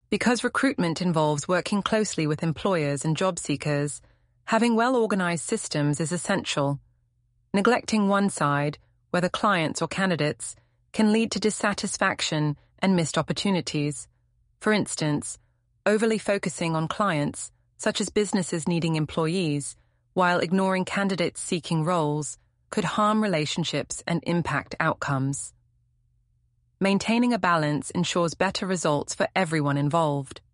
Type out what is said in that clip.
Because recruitment involves working closely with employers and job seekers, having well-organized systems is essential. Neglecting one side, whether clients or candidates, can lead to dissatisfaction and missed opportunities. For instance, overly focusing on clients, such as businesses needing employees, while ignoring candidates seeking roles, could harm relationships and impact outcomes. Maintaining a balance ensures better results for everyone involved.